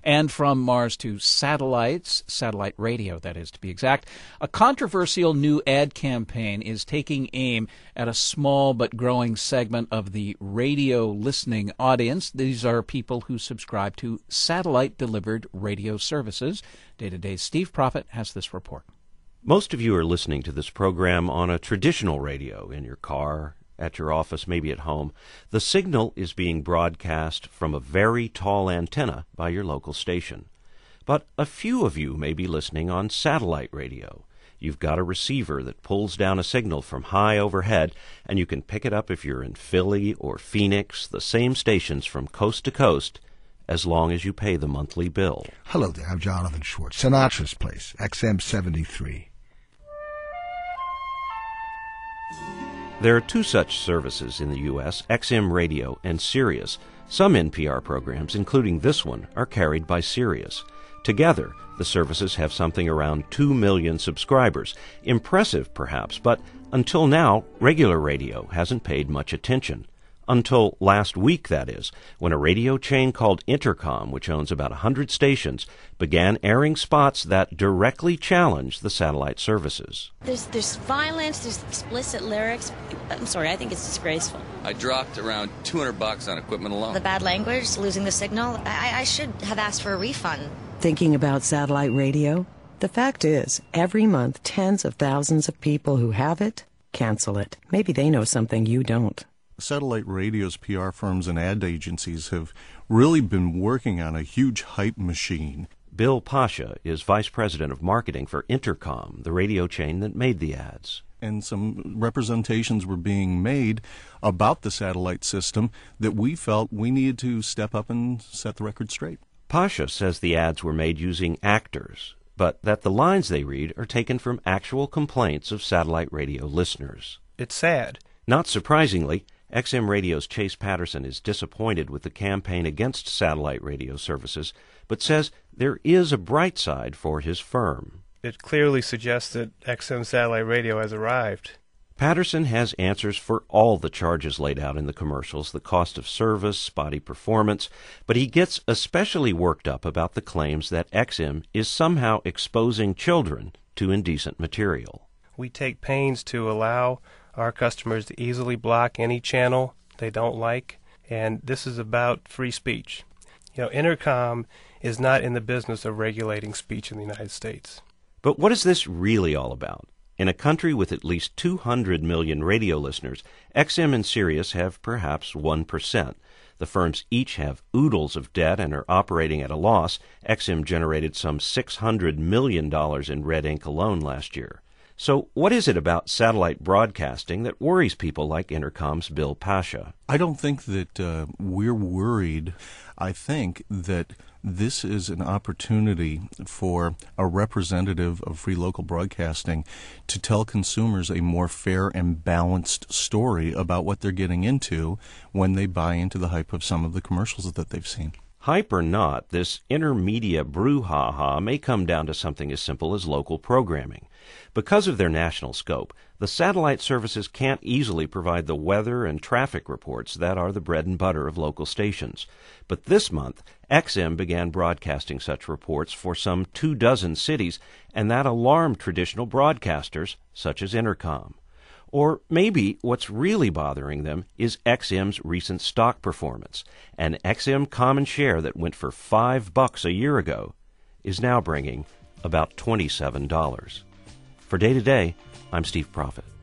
And from Mars to satellites, satellite radio, that is to be exact, a controversial new ad campaign is taking aim at a small but growing segment of the radio listening audience. These are people who subscribe to satellite-delivered radio services. Day to Day's Steve Prophet has this report. Most of you are listening to this program on a traditional radio, in your car, at your office, maybe at home. The signal is being broadcast from a very tall antenna by your local station. But a few of you may be listening on satellite radio. You've got a receiver that pulls down a signal from high overhead, and you can pick it up if you're in Philly or Phoenix, the same stations from coast to coast, as long as you pay the monthly bill. Hello there, I'm Jonathan Schwartz. Sinatra's Place, XM 73. There are two such services in the U.S., XM Radio and Sirius. Some NPR programs, including this one, are carried by Sirius. Together, the services have something around 2 million subscribers. Impressive, perhaps, but until now, regular radio hasn't paid much attention. Until last week, that is, when a radio chain called Intercom, which owns about 100 stations, began airing spots that directly challenged the satellite services. There's violence, there's explicit lyrics. I'm sorry, I think it's disgraceful. I dropped around $200 on equipment alone. The bad language, losing the signal. I should have asked for a refund. Thinking about satellite radio? The fact is, every month, tens of thousands of people who have it cancel it. Maybe they know something you don't. Satellite radio's PR firms and ad agencies have really been working on a huge hype machine. Bill Pasha is vice president of marketing for Intercom, the radio chain that made the ads. And some representations were being made about the satellite system that we felt we needed to step up and set the record straight. Pasha says the ads were made using actors, but that the lines they read are taken from actual complaints of satellite radio listeners. It's sad. Not surprisingly, XM Radio's Chase Patterson is disappointed with the campaign against satellite radio services, but says there is a bright side for his firm. It clearly suggests that XM satellite radio has arrived. Patterson has answers for all the charges laid out in the commercials, the cost of service, spotty performance, but he gets especially worked up about the claims that XM is somehow exposing children to indecent material. We take pains to allow our customers to easily block any channel they don't like, and this is about free speech. Intercom is not in the business of regulating speech in the United States. But what is this really all about? In a country with at least 200 million radio listeners, XM and Sirius have perhaps 1%. The firms each have oodles of debt and are operating at a loss. XM generated some $600 million in red ink alone last year. So what is it about satellite broadcasting that worries people like Intercom's Bill Pasha? I don't think that we're worried. I think that this is an opportunity for a representative of free local broadcasting to tell consumers a more fair and balanced story about what they're getting into when they buy into the hype of some of the commercials that they've seen. Hype or not, this intermedia brouhaha may come down to something as simple as local programming. Because of their national scope, the satellite services can't easily provide the weather and traffic reports that are the bread and butter of local stations. But this month, XM began broadcasting such reports for some 24 cities, and that alarmed traditional broadcasters such as Intercom. Or maybe what's really bothering them is XM's recent stock performance. An XM common share that went for $5 a year ago is now bringing about $27. For Day to Day, I'm Steve Prophet.